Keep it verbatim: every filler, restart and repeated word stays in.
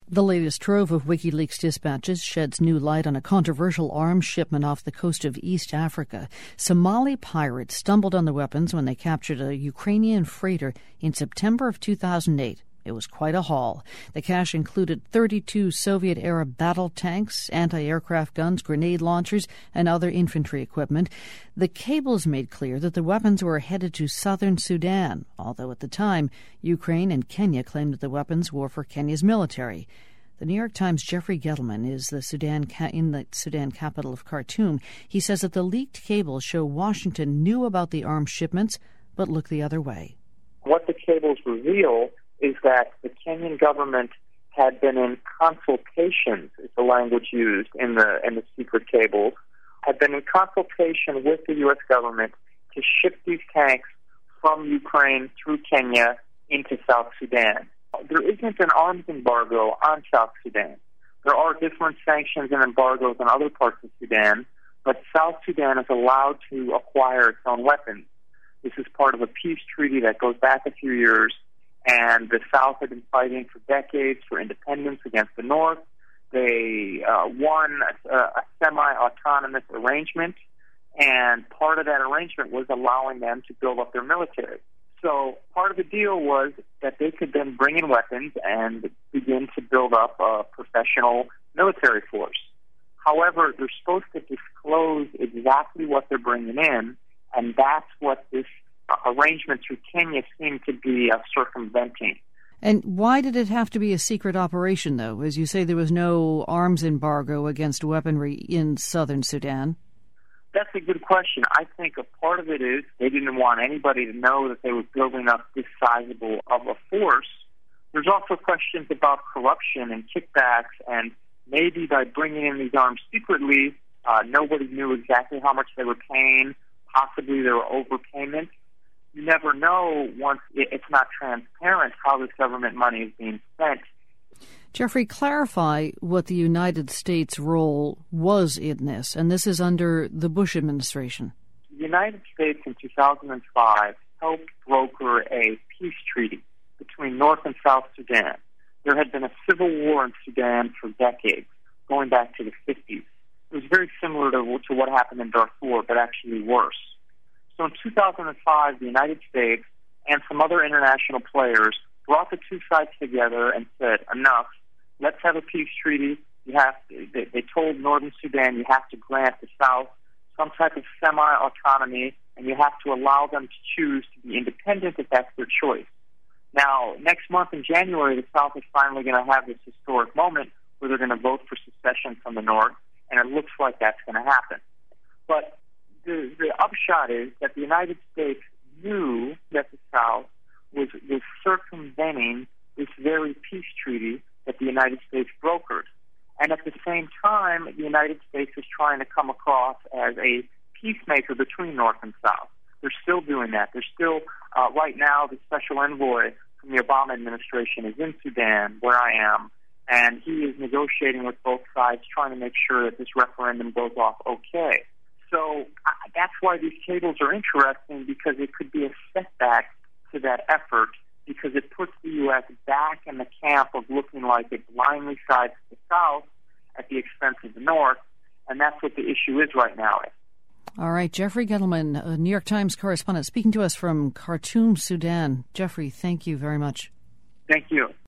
The latest trove of WikiLeaks dispatches sheds new light on a controversial arms shipment off the coast of East Africa. Somali pirates stumbled on the weapons when they captured a Ukrainian freighter in September of two thousand eight. It was quite a haul. The cache included thirty-two Soviet-era battle tanks, anti-aircraft guns, grenade launchers, and other infantry equipment. The cables made clear that the weapons were headed to southern Sudan, although at the time, Ukraine and Kenya claimed that the weapons were for Kenya's military. The New York Times' Jeffrey Gettleman is the Sudan ca- in the Sudan capital of Khartoum. He says that the leaked cables show Washington knew about the arms shipments, but looked the other way. What the cables reveal is that the Kenyan government had been in consultation, is the language used in the in the secret cables, had been in consultation with the U S government to ship these tanks from Ukraine through Kenya into South Sudan. There isn't an arms embargo on South Sudan. There are different sanctions and embargoes in other parts of Sudan, but South Sudan is allowed to acquire its own weapons. This is part of a peace treaty that goes back a few years, and the South had been fighting for decades for independence against the North. They uh, won a, a semi-autonomous arrangement, and part of that arrangement was allowing them to build up their military. So part of the deal was that they could then bring in weapons and begin to build up a professional military force. However, they're supposed to disclose exactly what they're bringing in, and that's what this uh, arrangement through Kenya seemed to be uh, circumventing. And why did it have to be a secret operation, though? As you say, there was no arms embargo against weaponry in southern Sudan. That's a good question. I think a part of it is they didn't want anybody to know that they were building up this sizable of a force. There's also questions about corruption and kickbacks, and maybe by bringing in these arms secretly, uh, nobody knew exactly how much they were paying. Possibly there were overpayments. You never know once it's not transparent how this government money is being spent. Jeffrey, clarify what the United States' role was in this, and this is under the Bush administration. The United States in two thousand five helped broker a peace treaty between North and South Sudan. There had been a civil war in Sudan for decades, going back to the fifties. It was very similar to, to what happened in Darfur, but actually worse. So in two thousand five, the United States and some other international players brought the two sides together and said, enough, let's have a peace treaty. You have to, they, they told Northern Sudan you have to grant the South some type of semi-autonomy, and you have to allow them to choose to be independent if that's their choice. Now, next month in January, the South is finally going to have this historic moment where they're going to vote for secession from the North, and it looks like that's going to happen. But the, the upshot is that the United States knew that the South was, was circumventing this very peace treaty that the United States brokered. And at the same time, the United States is trying to come across as a peacemaker between North and South. They're still doing that. They're still, uh, right now, the special envoy from the Obama administration is in Sudan, where I am, and he is negotiating with both sides, trying to make sure that this referendum goes off okay. So uh, that's why these cables are interesting, because it could be a setback to that effort, because it puts the U S back in the camp of looking like it blindly sides the South at the expense of the North, and that's what the issue is right now. All right, Jeffrey Gettleman, a New York Times correspondent, speaking to us from Khartoum, Sudan. Jeffrey, thank you very much. Thank you.